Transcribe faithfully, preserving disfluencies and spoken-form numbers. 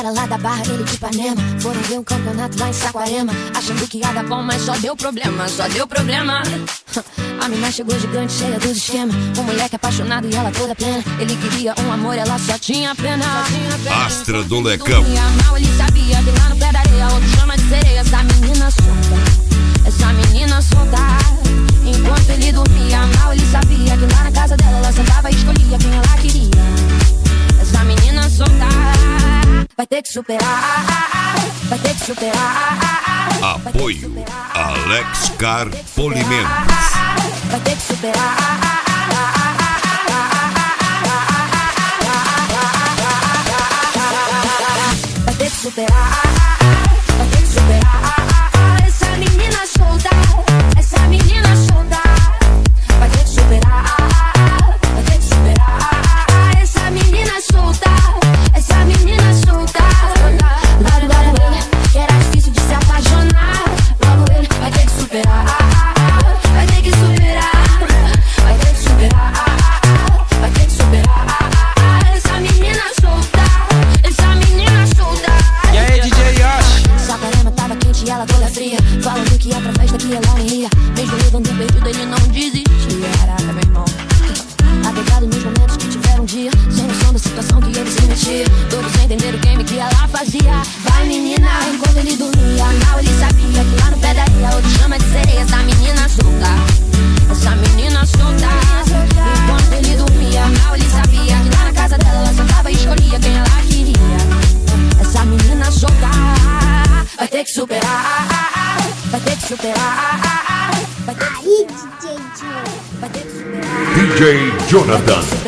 cara lá da Barra, ele de Ipanema, foram ver um campeonato lá em Saquarema, achando que ia dar bom, mas só deu problema, só deu problema. A mina chegou gigante, cheia dos esquemas, um moleque apaixonado e ela toda plena. Ele queria um amor, ela só tinha pena. Astra do Lecão. Mal ele sabia que lá no pé da areia outro chama de sereia. Essa menina solta, essa menina solta. Enquanto ele dormia, mal ele sabia que lá na casa dela ela sentava e escolhia quem ela queria. Essa menina solta vai ter que superar, vai ter que superar. Apoio Alex Car Polimentos. Vai ter que superar. Vai ter que superar. Vai ter que superar. Essa menina solta, essa menina solta. Vai ter que superar. Vai ter que superar. Essa menina solta, essa menina solta. Logo, logo ele, que era difícil de se apaixonar. Logo ele vai ter que superar. Vai ter que superar. Vai ter que superar. Vai ter que superar. Essa menina solta, essa menina solta. E aí, D J Yoshi? Saquarema tava quente e ela toda fria, falando que ia pra festa que ela nem ia. Mesmo levando um perdido, ele não desistia. Caraca, meu irmão, apegado nos momentos que tiveram um dia, sem noção da situação que ele se metia. Todos entenderam o game que ela fazia. Vai menina, enquanto ele dormia, mal ele sabia que lá no pé da areia outro chama de sereia. Essa menina solta, essa menina solta. Enquanto ele dormia, mal ele sabia que lá na casa dela ela sentava e escolhia quem ela queria. Essa menina solta vai ter que superar, vai ter que superar. Vai ter que Aí, D J Joe. vai ter que superar. D J Jonathan.